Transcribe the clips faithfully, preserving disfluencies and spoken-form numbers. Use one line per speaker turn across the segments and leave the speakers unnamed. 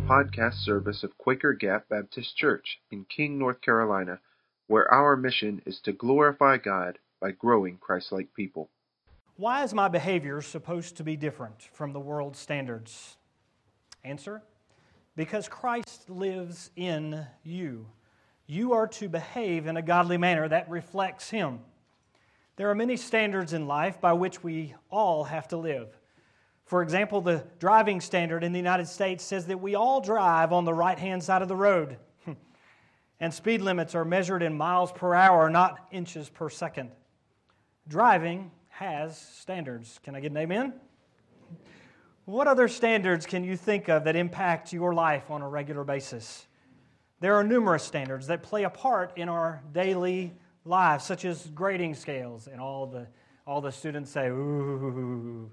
podcast service of Quaker Gap Baptist Church in King, North Carolina, where our mission is to glorify God by growing Christ-like people.
Why is my behavior supposed to be different from the world's standards? Answer: because Christ lives in you. You are to behave in a godly manner that reflects Him. There are many standards in life by which we all have to live. For example, the driving standard in the United States says that we all drive on the right-hand side of the road. And speed limits are measured in miles per hour, not inches per second. Driving has standards. Can I get an amen? What other standards can you think of that impact your life on a regular basis? There are numerous standards that play a part in our daily lives, such as grading scales, and all the all the students say, ooh.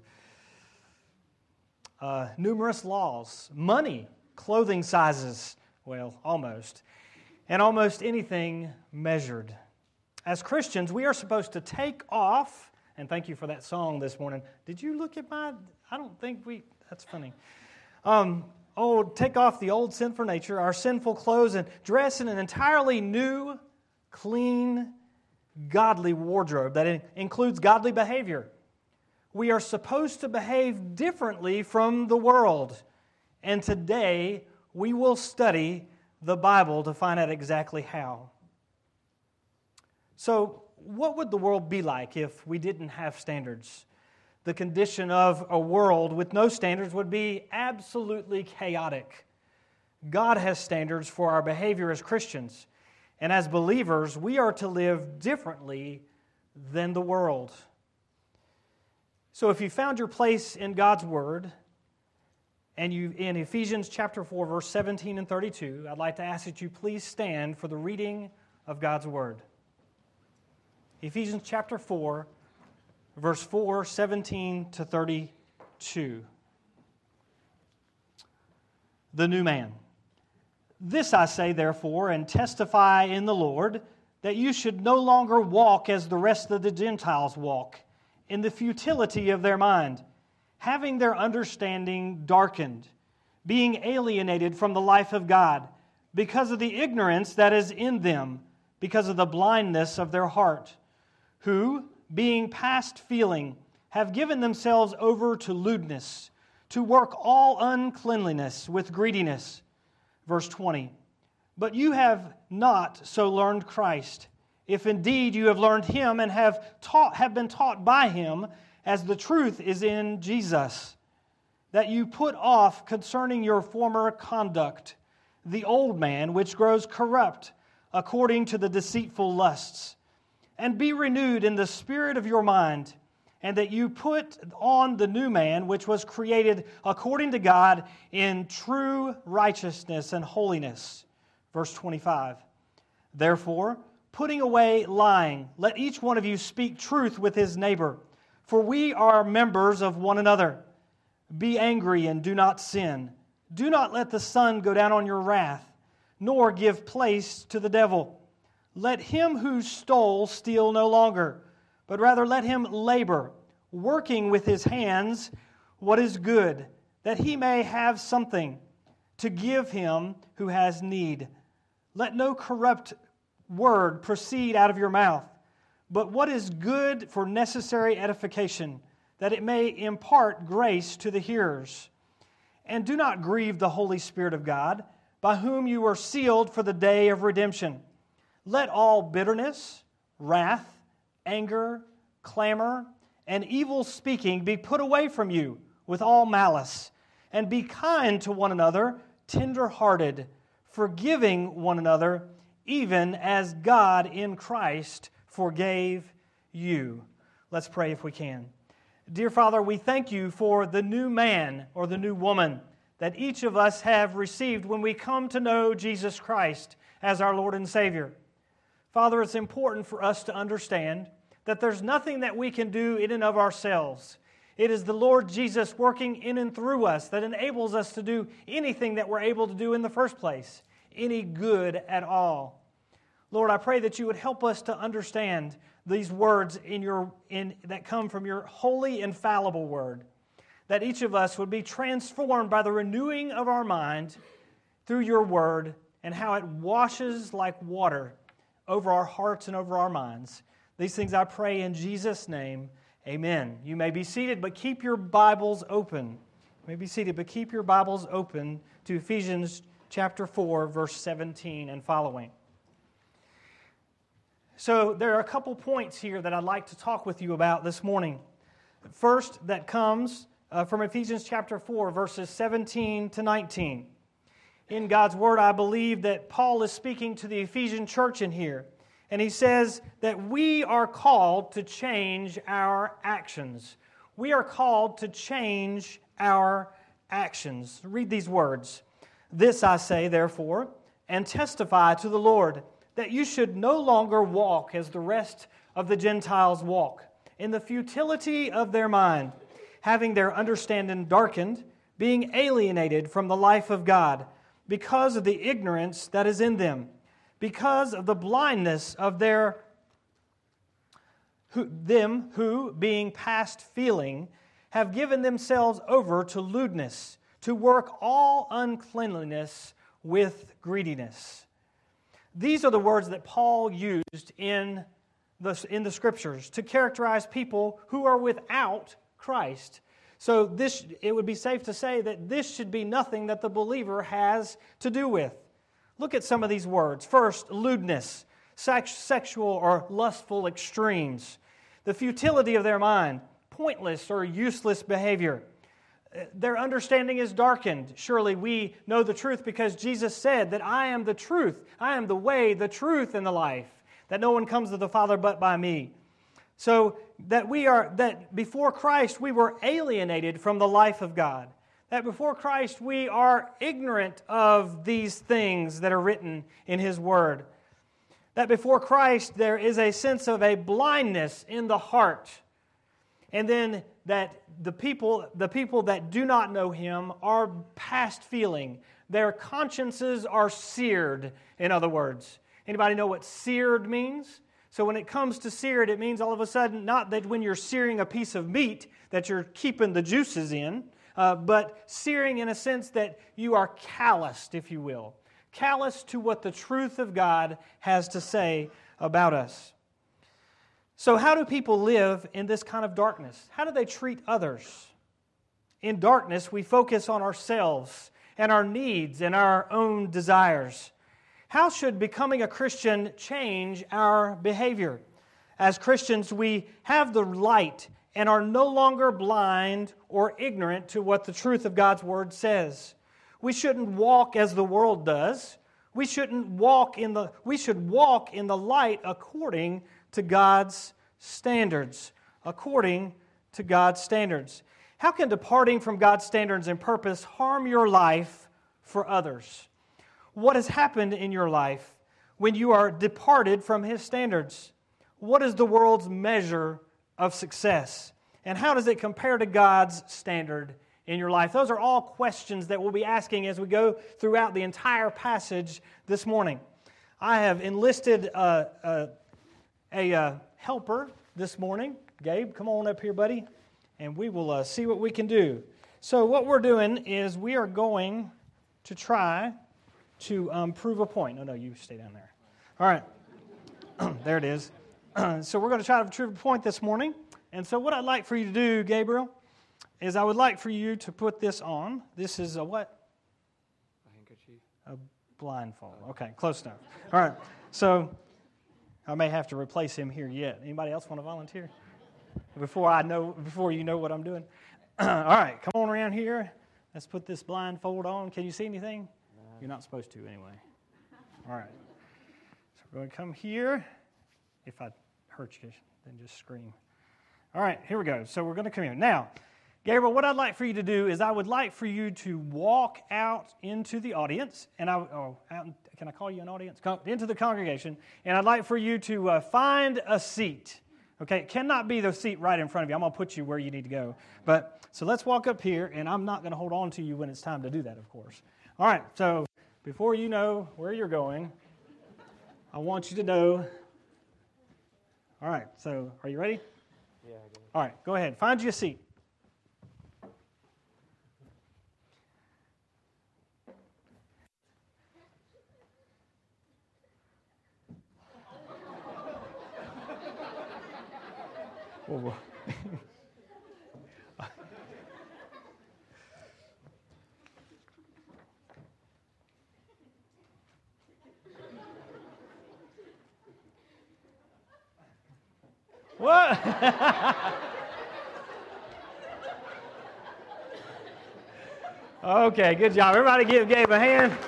Uh, numerous laws, money, clothing sizes, well, almost, and almost anything measured. As Christians, we are supposed to take off, and thank you for that song this morning. Did you look at my, I don't think we, that's funny. Um, oh, take off the old sinful nature, our sinful clothes, and dress in an entirely new, clean, godly wardrobe that includes godly behavior. We are supposed to behave differently from the world. And today, we will study the Bible to find out exactly how. So, what would the world be like if we didn't have standards? The condition of a world with no standards would be absolutely chaotic. God has standards for our behavior as Christians. And as believers, we are to live differently than the world. So if you found your place in God's Word, and you in Ephesians chapter four, verse seventeen and thirty-two, I'd like to ask that you please stand for the reading of God's Word. Ephesians chapter four, verse four, seventeen to thirty-two. The new man. This I say, therefore, and testify in the Lord, that you should no longer walk as the rest of the Gentiles walk, in the futility of their mind, having their understanding darkened, being alienated from the life of God, because of the ignorance that is in them, because of the blindness of their heart, who, being past feeling, have given themselves over to lewdness, to work all uncleanliness with greediness. Verse twenty, but you have not so learned Christ, if indeed you have learned Him and have taught, have been taught by Him, as the truth is in Jesus, that you put off concerning your former conduct the old man which grows corrupt according to the deceitful lusts, and be renewed in the spirit of your mind, and that you put on the new man which was created according to God in true righteousness and holiness. Verse twenty-five, therefore, putting away lying, let each one of you speak truth with his neighbor, for we are members of one another. Be angry and do not sin. Do not let the sun go down on your wrath, nor give place to the devil. Let him who stole steal no longer, but rather let him labor, working with his hands what is good, that he may have something to give him who has need. Let no corrupt word proceed out of your mouth, but what is good for necessary edification, that it may impart grace to the hearers. And do not grieve the Holy Spirit of God, by whom you are sealed for the day of redemption. Let all bitterness, wrath, anger, clamor, and evil speaking be put away from you with all malice, and be kind to one another, tender-hearted, forgiving one another, even as God in Christ forgave you. Let's pray if we can. Dear Father, we thank you for the new man or the new woman that each of us have received when we come to know Jesus Christ as our Lord and Savior. Father, it's important for us to understand that there's nothing that we can do in and of ourselves. It is the Lord Jesus working in and through us that enables us to do anything that we're able to do in the first place, any good at all. Lord, I pray that you would help us to understand these words in your in that come from your holy, infallible word, that each of us would be transformed by the renewing of our mind through your word and how it washes like water over our hearts and over our minds. These things I pray in Jesus' name. Amen. You may be seated, but keep your Bibles open. You may be seated, but keep your Bibles open to Ephesians chapter four, verse seventeen and following. So there are a couple points here that I'd like to talk with you about this morning. First, that comes uh, from Ephesians chapter four, verses seventeen to nineteen. In God's Word, I believe that Paul is speaking to the Ephesian church in here. And he says that we are called to change our actions. We are called to change our actions. Read these words. This I say, therefore, and testify to the Lord, that you should no longer walk as the rest of the Gentiles walk, in the futility of their mind, having their understanding darkened, being alienated from the life of God, because of the ignorance that is in them, because of the blindness of their who, them who, being past feeling, have given themselves over to lewdness, to work all uncleanliness with greediness. These are the words that Paul used in the, in the Scriptures to characterize people who are without Christ. So this, it would be safe to say that this should be nothing that the believer has to do with. Look at some of these words. First, lewdness, sex, sexual or lustful extremes. The futility of their mind, pointless or useless behavior. Their understanding is darkened. Surely we know the truth because Jesus said that I am the truth. I am the way, the truth, and the life. That no one comes to the Father but by me. So that we are, that before Christ we were alienated from the life of God. That before Christ we are ignorant of these things that are written in His Word. That before Christ there is a sense of a blindness in the heart. And then that the people, the people that do not know Him are past feeling. Their consciences are seared, in other words. Anybody know what seared means? So when it comes to seared, it means all of a sudden, not that when you're searing a piece of meat that you're keeping the juices in, uh, but searing in a sense that you are calloused, if you will. Calloused to what the truth of God has to say about us. So how do people live in this kind of darkness? How do they treat others? In darkness, we focus on ourselves and our needs and our own desires. How should becoming a Christian change our behavior? As Christians, we have the light and are no longer blind or ignorant to what the truth of God's Word says. We shouldn't walk as the world does. We shouldn't walk in the we should walk in the light according to God's standards. According to God's standards. How can departing from God's standards and purpose harm your life for others? What has happened in your life when you are departed from His standards? What is the world's measure of success? And how does it compare to God's standard in your life? Those are all questions that we'll be asking as we go throughout the entire passage this morning. I have enlisted a, a, a, a helper this morning. Gabe, come on up here, buddy, and we will uh, see what we can do. So what we're doing is we are going to try to um, prove a point. No, no, you stay down there. All right. There it is. So we're going to try to prove a point this morning. And so what I'd like for you to do, Gabriel, is I would like for you to put this on. This is a what?
A handkerchief.
A blindfold. Okay, close enough. All right. So I may have to replace him here yet. Anybody else want to volunteer? Before I know, before you know what I'm doing. All right, come on around here. Let's put this blindfold on. Can you see anything? You're not supposed to anyway. All right. So we're going to come here. If I hurt you, then just scream. All right, here we go. So we're going to come here. Now, Gabriel, what I'd like for you to do is I would like for you to walk out into the audience. And I, oh, out, can I call you an audience? Come into the congregation. And I'd like for you to uh, find a seat. Okay, it cannot be the seat right in front of you. I'm going to put you where you need to go. But so let's walk up here, and I'm not going to hold on to you when it's time to do that, of course. All right, so before you know where you're going, I want you to know. All right, so are you ready?
Yeah, I do.
All right, go ahead. Find you a seat. Well, what? Okay, good job. Everybody give Gabe a hand.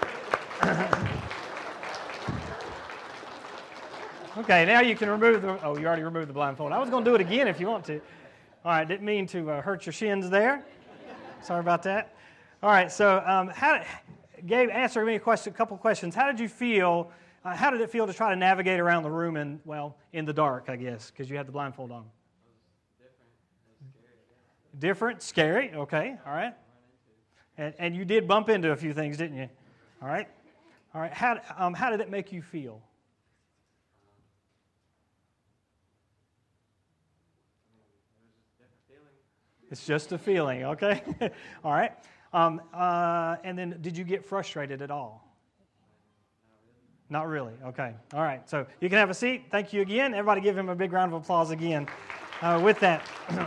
Okay, now you can remove the, oh, you already removed the blindfold. I was going to do it again if you want to. All right, didn't mean to uh, hurt your shins there. Sorry about that. All right, so um, how did, Gabe, answer me a question, a couple of questions. How did you feel, uh, how did it feel to try to navigate around the room in, well, in the dark, I guess, because you had the blindfold on? Different, scary, okay, all right. And, and you did bump into a few things, didn't you? All right. All right. How, um, how did it make you feel? It's just a feeling, okay? All right. Um, uh, and then did you get frustrated at all? Not really. Okay. All right. So you can have a seat. Thank you again. Everybody give him a big round of applause again uh, with that.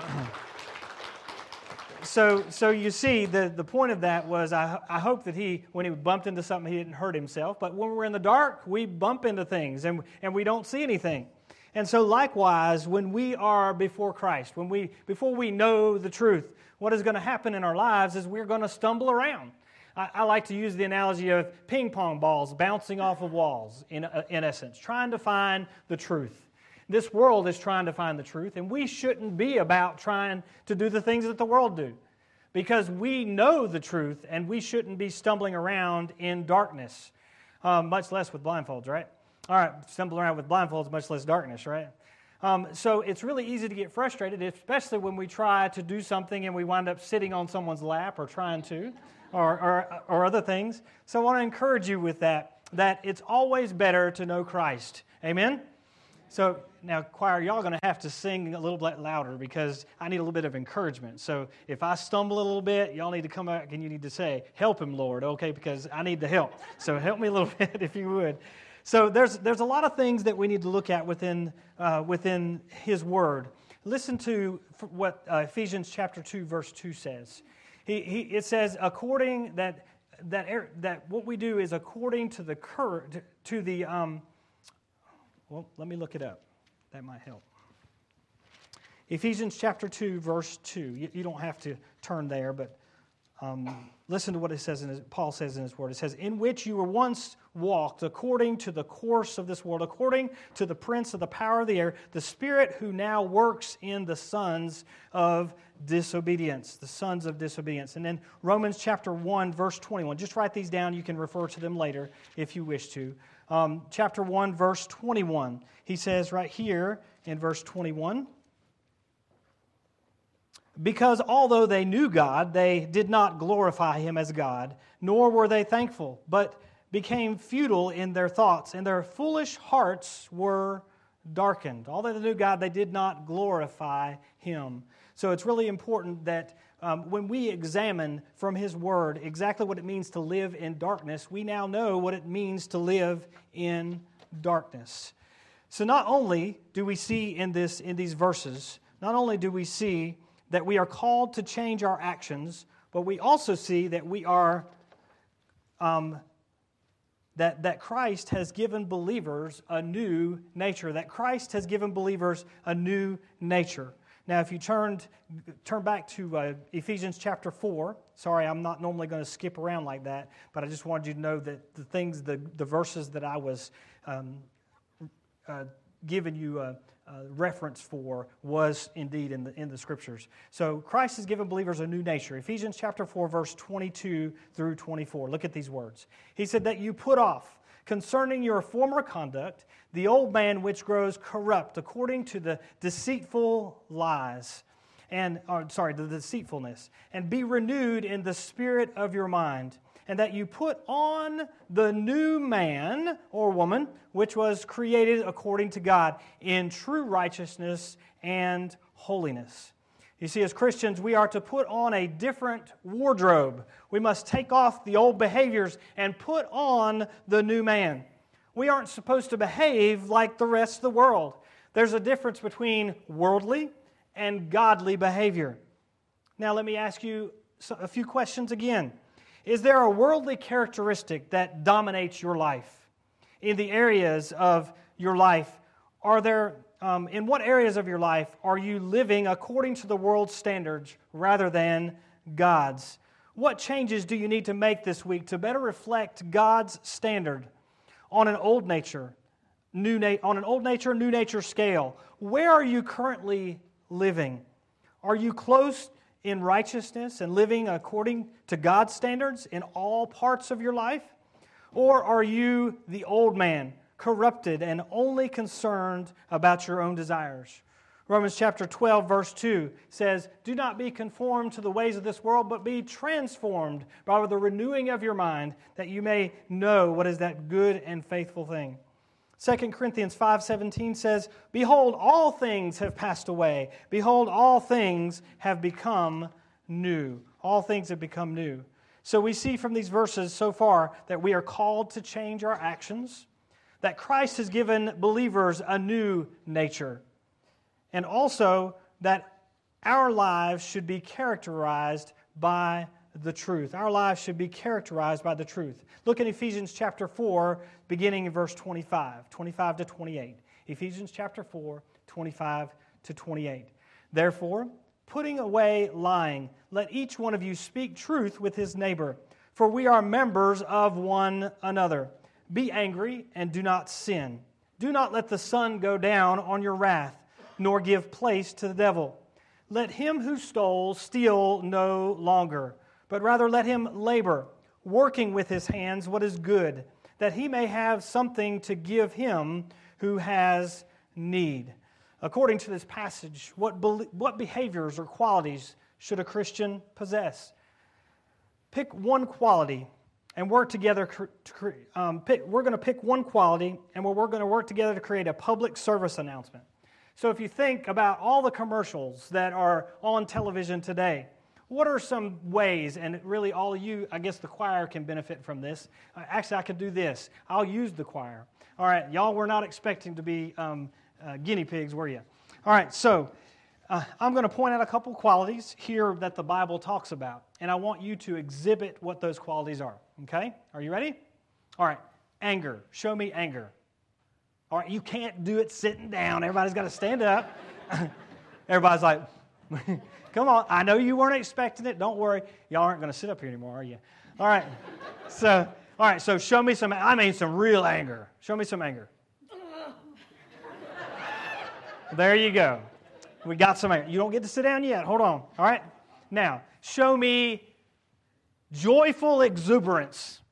So, so you see, the, the point of that was I, I hope that he, when he bumped into something, he didn't hurt himself. But when we're in the dark, we bump into things and, and we don't see anything. And so likewise, when we are before Christ, when we before we know the truth, what is going to happen in our lives is we're going to stumble around. I, I like to use the analogy of ping pong balls bouncing off of walls, in, uh, in essence, trying to find the truth. This world is trying to find the truth, and we shouldn't be about trying to do the things that the world do, because we know the truth, and we shouldn't be stumbling around in darkness, um, much less with blindfolds, right? All right, stumble around with blindfolds, much less darkness, right? Um, so it's really easy to get frustrated, especially when we try to do something and we wind up sitting on someone's lap or trying to, or, or, or other things. So I want to encourage you with that, that it's always better to know Christ. Amen? So now, choir, y'all are going to have to sing a little bit louder because I need a little bit of encouragement. So if I stumble a little bit, y'all need to come back and you need to say, help him, Lord, okay, because I need the help. So help me a little bit if you would. So there's there's a lot of things that we need to look at within uh, within His Word. Listen to what uh, Ephesians chapter two, verse two says. He, he it says, according that that that what we do is according to the cur to the um. Well, let me look it up. That might help. Ephesians chapter two, verse two. You, you don't have to turn there, but um, listen to what it says in his, Paul says in his word. It says, in which you were once walked according to the course of this world, according to the prince of the power of the air, the spirit who now works in the sons of disobedience, the sons of disobedience. And then Romans chapter one, verse twenty-one. Just write these down. You can refer to them later if you wish to. Um, chapter one, verse twenty-one. He says right here in verse twenty-one, because although they knew God, they did not glorify Him as God, nor were they thankful, but became futile in their thoughts, and their foolish hearts were darkened. Although they knew God, they did not glorify Him. So it's really important that um, when we examine from His Word exactly what it means to live in darkness, we now know what it means to live in darkness. So not only do we see in this in these verses, not only do we see that we are called to change our actions, but we also see that we are um, that that Christ has given believers a new nature. That Christ has given believers a new nature. Now, if you turned turn back to uh, Ephesians chapter four, sorry, I'm not normally going to skip around like that, but I just wanted you to know that the things, the the verses that I was um, uh, giving you a, a reference for was indeed in the in the Scriptures. So Christ has given believers a new nature. Ephesians chapter four, verse twenty-two through twenty-four. Look at these words. He said that you put off concerning your former conduct the old man which grows corrupt according to the deceitful lies, and or, sorry, the deceitfulness, and be renewed in the spirit of your mind, and that you put on the new man or woman, which was created according to God in true righteousness and holiness. You see, as Christians, we are to put on a different wardrobe. We must take off the old behaviors and put on the new man. We aren't supposed to behave like the rest of the world. There's a difference between worldly and godly behavior. Now let me ask you a few questions again. Is there a worldly characteristic that dominates your life? In the areas of your life, are there, um, in what areas of your life are you living according to the world's standards rather than God's? What changes do you need to make this week to better reflect God's standard on an old nature, new na- on an old nature, new nature scale? Where are you currently living? Are you close in righteousness and living according to God's standards in all parts of your life? Or are you the old man, corrupted and only concerned about your own desires? Romans chapter twelve, verse two says, "Do not be conformed to the ways of this world, but be transformed by the renewing of your mind, that you may know what is that good and faithful thing." Second Corinthians five seventeen says, "Behold, all things have passed away. Behold, all things have become new." All things have become new. So we see from these verses so far that we are called to change our actions, that Christ has given believers a new nature, and also that our lives should be characterized by the truth. Our lives should be characterized by the truth. Look at Ephesians chapter four, beginning in verse twenty-five, twenty-five to twenty-eight. Ephesians chapter four, twenty-five to twenty-eight. "Therefore, putting away lying, let each one of you speak truth with his neighbor, for we are members of one another. Be angry and do not sin. Do not let the sun go down on your wrath, nor give place to the devil. Let him who stole steal no longer, but rather let him labor, working with his hands what is good, that he may have something to give him who has need." According to this passage, what, be- what behaviors or qualities should a Christian possess? Pick one quality and work together. To cre- um, pick, we're going to pick one quality and we're, we're going to work together to create a public service announcement. So if you think about all the commercials that are on television today, what are some ways, and really all of you, I guess the choir can benefit from this. Uh, actually, I could do this. I'll use the choir. All right, y'all were not expecting to be um, uh, guinea pigs, were you? All right, so uh, I'm going to point out a couple qualities here that the Bible talks about, and I want you to exhibit what those qualities are, okay? Are you ready? All right, anger. Show me anger. All right, you can't do it sitting down. Everybody's got to stand up. Everybody's like, come on. I know you weren't expecting it. Don't worry. Y'all aren't going to sit up here anymore, are you? All right. So, all right. So show me some, I mean some real anger. Show me some anger. There you go. We got some anger. You don't get to sit down yet. Hold on. All right. Now, show me joyful exuberance.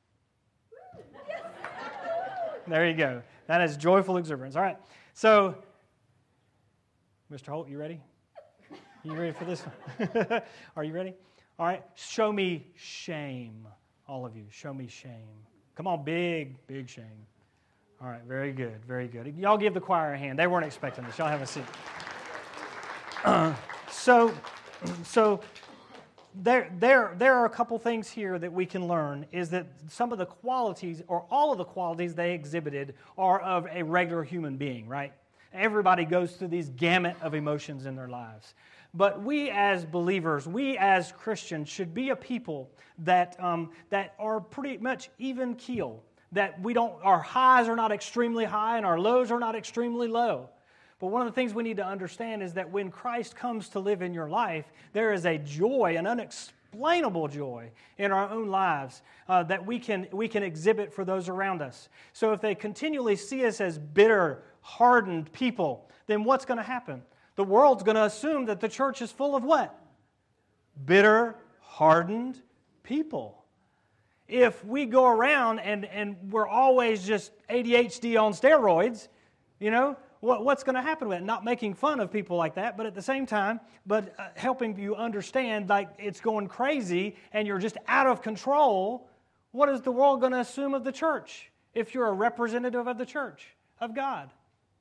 There you go. That is joyful exuberance. All right. So, Mister Holt, you ready? You ready for this one? Are you ready? All right. Show me shame. All of you. Show me shame. Come on, big, big shame. All right. Very good. Very good. Y'all give the choir a hand. They weren't expecting this. Y'all have a seat. Uh, so, so there, there, there are a couple things here that we can learn, is that some of the qualities, or all of the qualities they exhibited, are of a regular human being, right? Everybody goes through these gamut of emotions in their lives. But we as believers, we as Christians should be a people that, um, that are pretty much even keel, that we don't, our highs are not extremely high and our lows are not extremely low. But one of the things we need to understand is that when Christ comes to live in your life, there is a joy, an unexplainable joy in our own lives uh, that we can, we can exhibit for those around us. So if they continually see us as bitter, hardened people, then what's going to happen? The world's going to assume that the church is full of what? Bitter, hardened people. If we go around and, and we're always just A D H D on steroids, you know, what, what's going to happen with it? Not making fun of people like that, but at the same time, but uh, helping you understand like it's going crazy and you're just out of control. What is the world going to assume of the church if you're a representative of the church of God?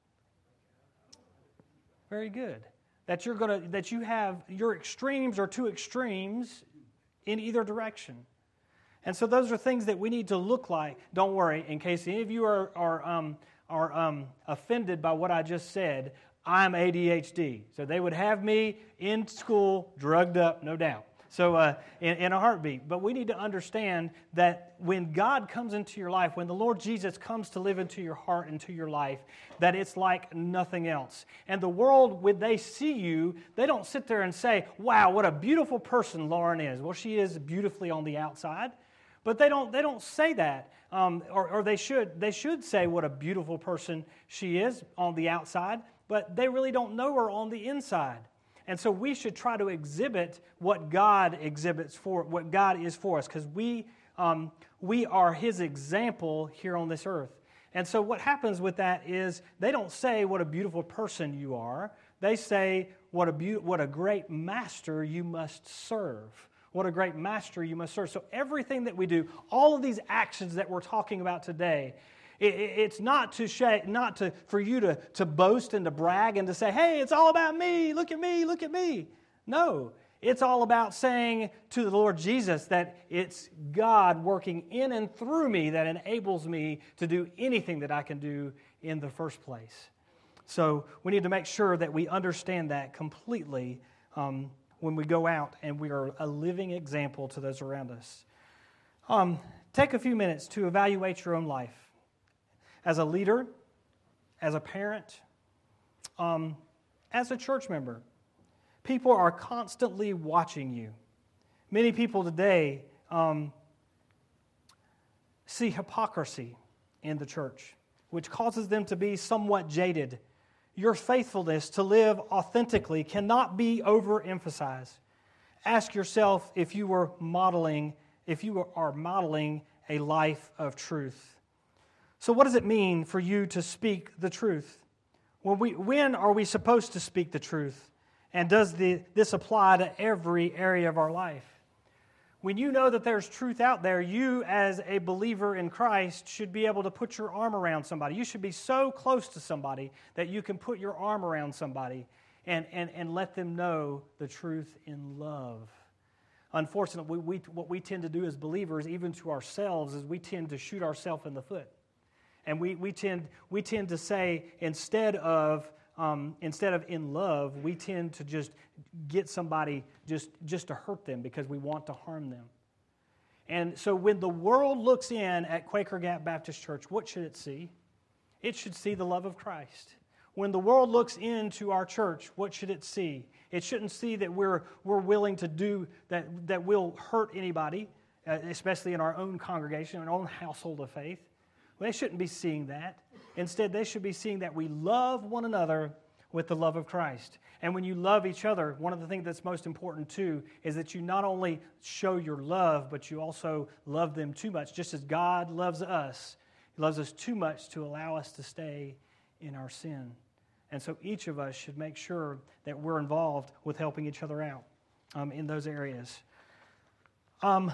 Very good. That you're going to, that you have, your extremes are two extremes in either direction. And so those are things that we need to look like. Don't worry, in case any of you are, are, um, are um, offended by what I just said, I'm A D H D. So they would have me in school, drugged up, no doubt. So uh, in, in a heartbeat. But we need to understand that when God comes into your life, when the Lord Jesus comes to live into your heart, into your life, that it's like nothing else. And the world, when they see you, they don't sit there and say, wow, what a beautiful person Lauren is. Well, she is beautifully on the outside. But they don't they don't say that. Um, or, or they should they should say what a beautiful person she is on the outside, but they really don't know her on the inside. And so we should try to exhibit what God exhibits for, what God is for us, because we um, we are His example here on this earth. And so what happens with that is they don't say what a beautiful person you are. They say what a be- what a great master you must serve. What a great master you must serve. So everything that we do, all of these actions that we're talking about today, it, it, it's not to sh- not to for you to, to boast and to brag and to say, hey, it's all about me, look at me, look at me. No, it's all about saying to the Lord Jesus that it's God working in and through me that enables me to do anything that I can do in the first place. So we need to make sure that we understand that completely um, when we go out and we are a living example to those around us. Um, take a few minutes to evaluate your own life. As a leader, as a parent, um, as a church member, people are constantly watching you. Many people today um, see hypocrisy in the church, which causes them to be somewhat jaded. Your faithfulness to live authentically cannot be overemphasized. Ask yourself if you were modeling, if you are modeling a life of truth. So what does it mean for you to speak the truth? When, we, when are we supposed to speak the truth? And does the, this apply to every area of our life? When you know that there's truth out there, you as a believer in Christ should be able to put your arm around somebody. You should be so close to somebody that you can put your arm around somebody and, and, and let them know the truth in love. Unfortunately, we, what we tend to do as believers, even to ourselves, is we tend to shoot ourselves in the foot. And we, we, tend, we tend to say, instead of... Um, instead of in love, we tend to just get somebody just, just to hurt them because we want to harm them. And so when the world looks in at Quaker Gap Baptist Church, what should it see? It should see the love of Christ. When the world looks into our church, what should it see? It shouldn't see that we're, we're willing to do, that, that we'll hurt anybody, uh, especially in our own congregation, our own household of faith. Well, they shouldn't be seeing that. Instead, they should be seeing that we love one another with the love of Christ. And when you love each other, one of the things that's most important too is that you not only show your love, but you also love them too much. Just as God loves us, He loves us too much to allow us to stay in our sin. And so each of us should make sure that we're involved with helping each other out um, in those areas. Um,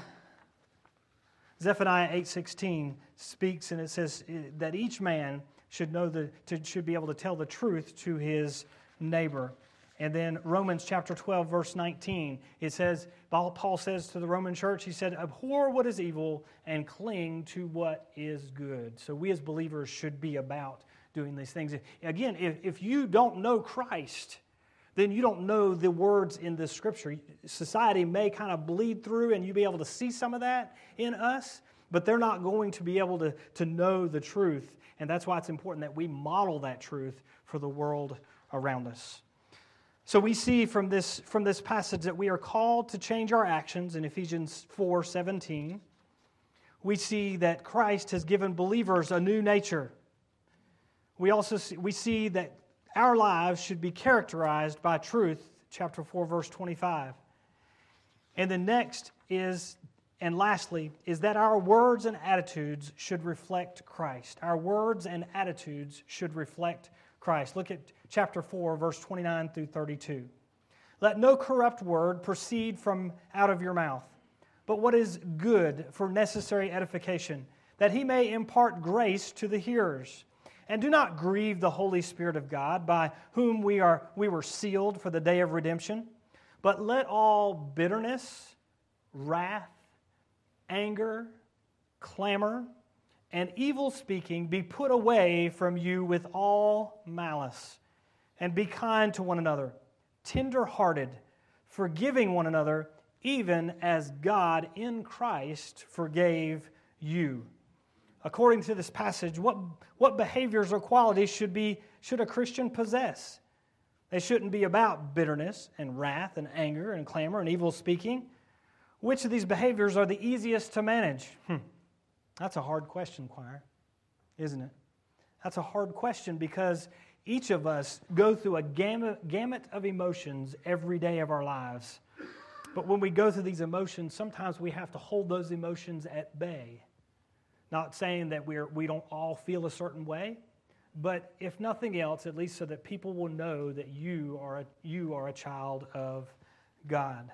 Zephaniah eight sixteen speaks, and it says that each man should know the to, should be able to tell the truth to his neighbor. And then Romans chapter twelve, verse nineteen, it says, Paul says to the Roman church, he said, abhor what is evil and cling to what is good. So we as believers should be about doing these things. Again, if, if you don't know Christ, then you don't know the words in this scripture. Society may kind of bleed through and you be able to see some of that in us, but they're not going to be able to, to know the truth. And that's why it's important that we model that truth for the world around us. So we see from this, from this passage that we are called to change our actions in Ephesians four seventeen. We see that Christ has given believers a new nature. We also see, we see that our lives should be characterized by truth, chapter four, verse twenty-five. And the next is, and lastly, is that our words and attitudes should reflect Christ. Our words and attitudes should reflect Christ. Look at chapter four, verse twenty-nine through thirty-two. Let no corrupt word proceed from out of your mouth, but what is good for necessary edification, that he may impart grace to the hearers. And do not grieve the Holy Spirit of God, by whom we are we were sealed for the day of redemption. But let all bitterness, wrath, anger, clamor, and evil speaking be put away from you with all malice. And be kind to one another, tender-hearted, forgiving one another, even as God in Christ forgave you. According to this passage, what, what behaviors or qualities should be should a Christian possess? They shouldn't be about bitterness and wrath and anger and clamor and evil speaking. Which of these behaviors are the easiest to manage? Hmm. That's a hard question, choir, isn't it? That's a hard question because each of us go through a gamut, gamut of emotions every day of our lives. But when we go through these emotions, sometimes we have to hold those emotions at bay. Not saying that we're, we don't all feel a certain way, but if nothing else, at least so that people will know that you are a, you are a child of God.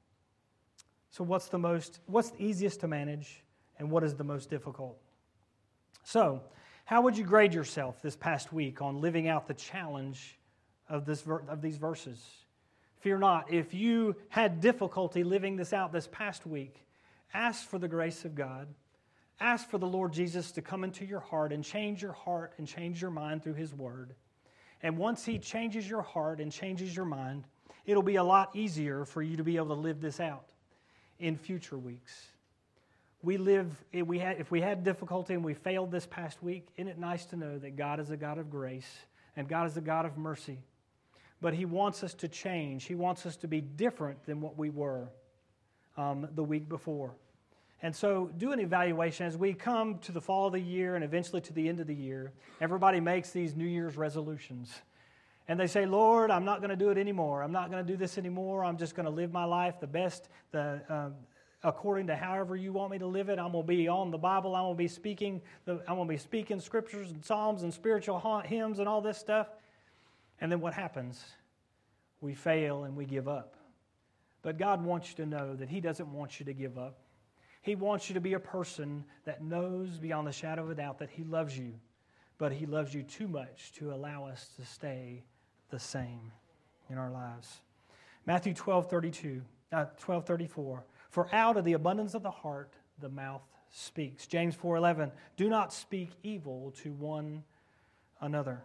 So what's the most, what's the easiest to manage, and what is the most difficult? So, how would you grade yourself this past week on living out the challenge of this of these verses? Fear not, if you had difficulty living this out this past week, ask for the grace of God. Ask for the Lord Jesus to come into your heart and change your heart and change your mind through His Word. And once He changes your heart and changes your mind, it'll be a lot easier for you to be able to live this out in future weeks. We live, if we had, if we had difficulty and we failed this past week, isn't it nice to know that God is a God of grace and God is a God of mercy? But He wants us to change. He wants us to be different than what we were um, the week before. And so do an evaluation as we come to the fall of the year and eventually to the end of the year. Everybody makes these New Year's resolutions. And they say, Lord, I'm not going to do it anymore. I'm not going to do this anymore. I'm just going to live my life the best, the um, according to however you want me to live it. I'm going to be on the Bible. I'm going to be speaking. I'm going to be speaking scriptures and psalms and spiritual hymns and all this stuff. And then what happens? We fail and we give up. But God wants you to know that He doesn't want you to give up. He wants you to be a person that knows beyond the shadow of a doubt that He loves you, but He loves you too much to allow us to stay the same in our lives. Matthew twelve thirty-two, uh, twelve thirty-four. For out of the abundance of the heart, the mouth speaks. James four eleven. Do not speak evil to one another.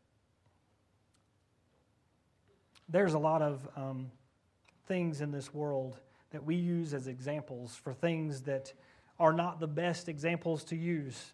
There's a lot of um, things in this world that we use as examples for things that are not the best examples to use.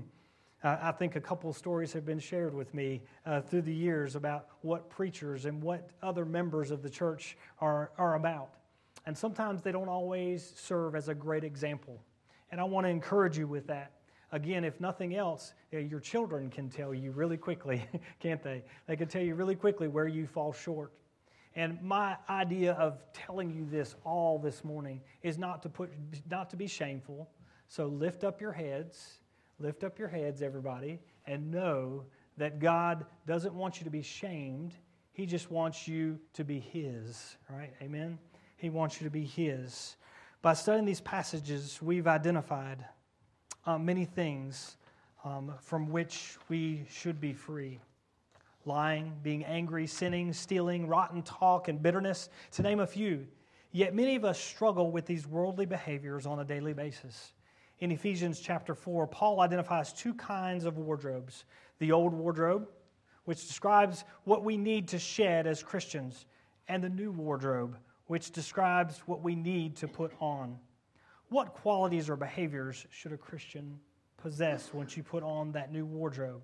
I think a couple of stories have been shared with me uh, through the years about what preachers and what other members of the church are, are about. And sometimes they don't always serve as a great example. And I want to encourage you with that. Again, if nothing else, your children can tell you really quickly, can't they? They can tell you really quickly where you fall short. And my idea of telling you this all this morning is not to put, not to be shameful. So lift up your heads, lift up your heads, everybody, and know that God doesn't want you to be shamed. He just wants you to be His, right? Amen? He wants you to be His. By studying these passages, we've identified uh, many things um, from which we should be free. Lying, being angry, sinning, stealing, rotten talk, and bitterness, to name a few. Yet many of us struggle with these worldly behaviors on a daily basis. In Ephesians chapter four, Paul identifies two kinds of wardrobes. The old wardrobe, which describes what we need to shed as Christians, and the new wardrobe, which describes what we need to put on. What qualities or behaviors should a Christian possess once you put on that new wardrobe?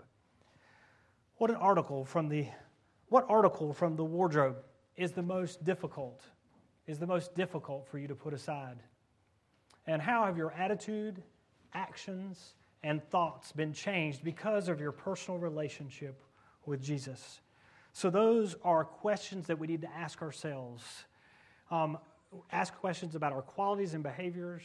What an article from the what article from the wardrobe is the most difficult, is the most difficult for you to put aside? And how have your attitude, actions, and thoughts been changed because of your personal relationship with Jesus? So those are questions that we need to ask ourselves. Um, ask questions about our qualities and behaviors.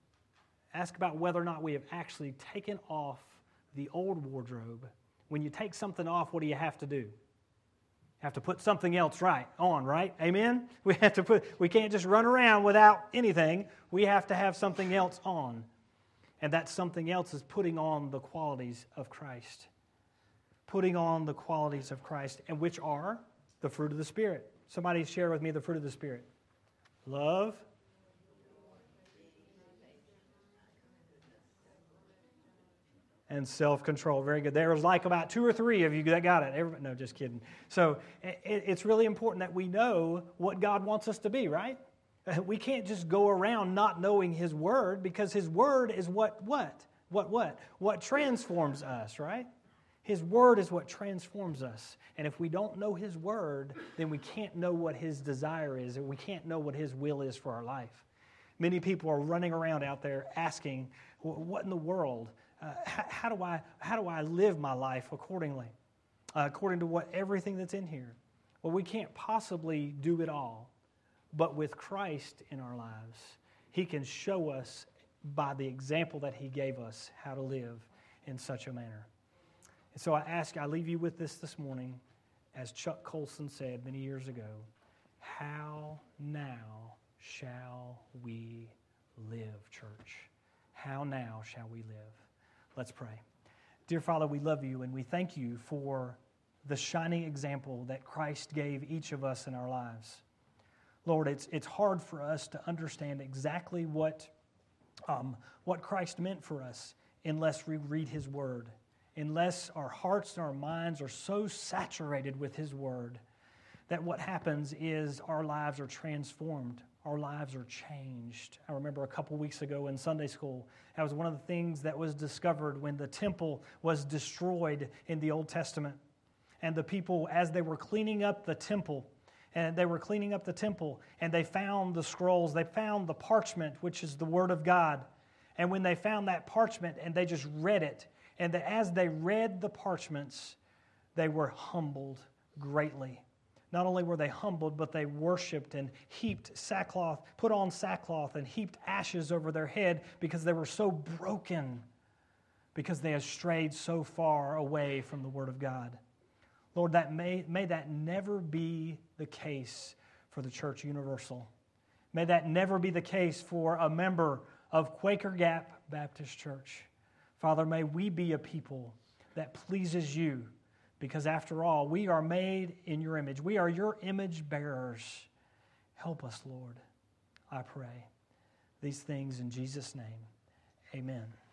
Ask about whether or not we have actually taken off the old wardrobe. When you take something off, what do you have to do? You have to put something else right on, right? Amen? We have to put. We can't just run around without anything. We have to have something else on. And that something else is putting on the qualities of Christ. Putting on the qualities of Christ, and which are the fruit of the Spirit. Somebody share with me the fruit of the Spirit. Love. and self-control. Very good. There was like about two or three of you that got it. Everybody, no, just kidding. So it, it's really important that we know what God wants us to be, right? We can't just go around not knowing His Word, because His Word is what, what? What, what? What transforms us, right? His Word is what transforms us. And if we don't know His Word, then we can't know what His desire is, and we can't know what His will is for our life. Many people are running around out there asking, what in the world? Uh, how, how do I how do I live my life accordingly, uh, according to what everything that's in here? Well, we can't possibly do it all. But with Christ in our lives, He can show us by the example that He gave us how to live in such a manner. And so I ask, I leave you with this this morning, as Chuck Colson said many years ago, how now shall we live, church? How now shall we live? Let's pray. Dear Father, we love You and we thank You for the shining example that Christ gave each of us in our lives. Lord, it's it's hard for us to understand exactly what, um, what Christ meant for us unless we read His Word, unless our hearts and our minds are so saturated with His Word that what happens is our lives are transformed, our lives are changed. I remember a couple weeks ago in Sunday school, that was one of the things that was discovered when the temple was destroyed in the Old Testament. And the people, as they were cleaning up the temple, And they were cleaning up the temple, and they found the scrolls. They found the parchment, which is the Word of God. And when they found that parchment, and they just read it, and that as they read the parchments, they were humbled greatly. Not only were they humbled, but they worshiped and heaped sackcloth, put on sackcloth, and heaped ashes over their head because they were so broken, because they had strayed so far away from the Word of God. Lord, that may, may that never be the case for the Church Universal. May that never be the case for a member of Quaker Gap Baptist Church. Father, may we be a people that pleases You, because after all, we are made in Your image. We are Your image bearers. Help us, Lord, I pray. These things in Jesus' name, amen.